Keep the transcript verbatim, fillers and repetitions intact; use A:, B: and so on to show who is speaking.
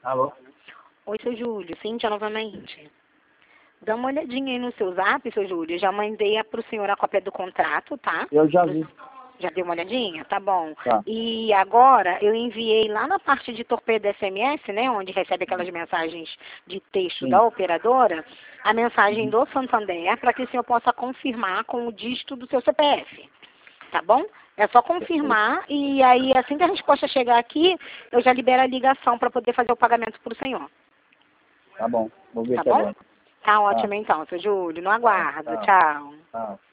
A: Alô?
B: Oi, seu Júlio. Cíntia, novamente. Dá uma olhadinha aí no seu zap, seu Júlio. Já mandei para o senhor a cópia do contrato, tá?
A: Eu já vi.
B: Já deu uma olhadinha? Tá bom.
A: Tá.
B: E agora eu enviei lá na parte de torpedo S M S, né? Onde recebe aquelas mensagens de texto
A: Sim.
B: da operadora, a mensagem
A: Uhum.
B: do Santander para que o senhor possa confirmar com o dígito do seu C P F. Tá bom? É só confirmar e aí assim que a resposta chegar aqui, eu já libero a ligação para poder fazer o pagamento para o senhor.
A: Tá bom. Vou ver
B: Tá
A: aqui
B: bom?
A: agora.
B: Tá ótimo então, seu Júlio. No aguardo.
A: Tá.
B: Tchau.
A: Tá.